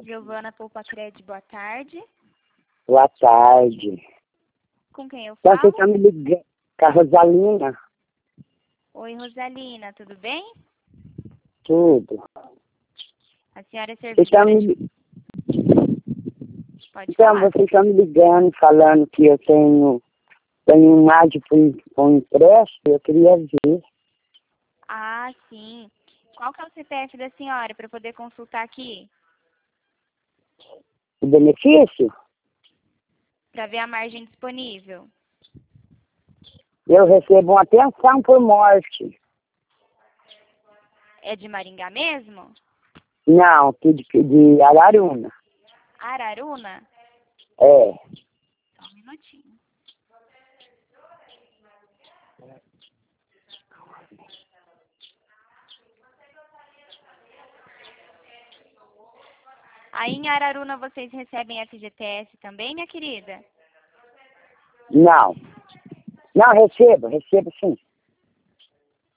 Giovana Poupacred, boa tarde. Boa tarde. Com quem eu Então, falo? você está me ligando com a Rosalina? Oi, Rosalina, tudo bem? Tudo. A senhora é Você tá servidora me... de... Pode Então, falar. você está me ligando, falando que eu tenho imagem para um empréstimo, eu queria ver Ah, sim. Qual que é o CPF da senhora para poder consultar aqui? o benefício. Para ver a margem disponível. Eu recebo uma pensão por morte. É de Maringá mesmo? Não, aqui de Araruna. Araruna? É. Só um minutinho. Aí em Araruna vocês recebem FGTS também, minha querida? Não. Não, recebo sim.